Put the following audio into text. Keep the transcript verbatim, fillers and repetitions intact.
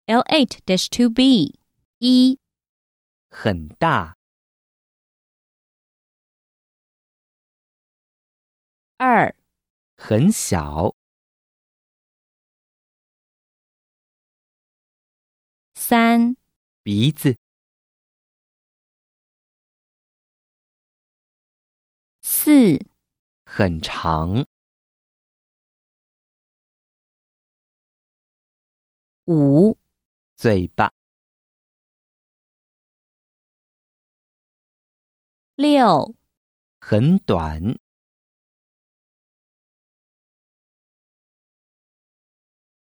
L eight dash two B 一很大， 二很小， 三鼻子， 四很长， 五嘴巴， 六很短。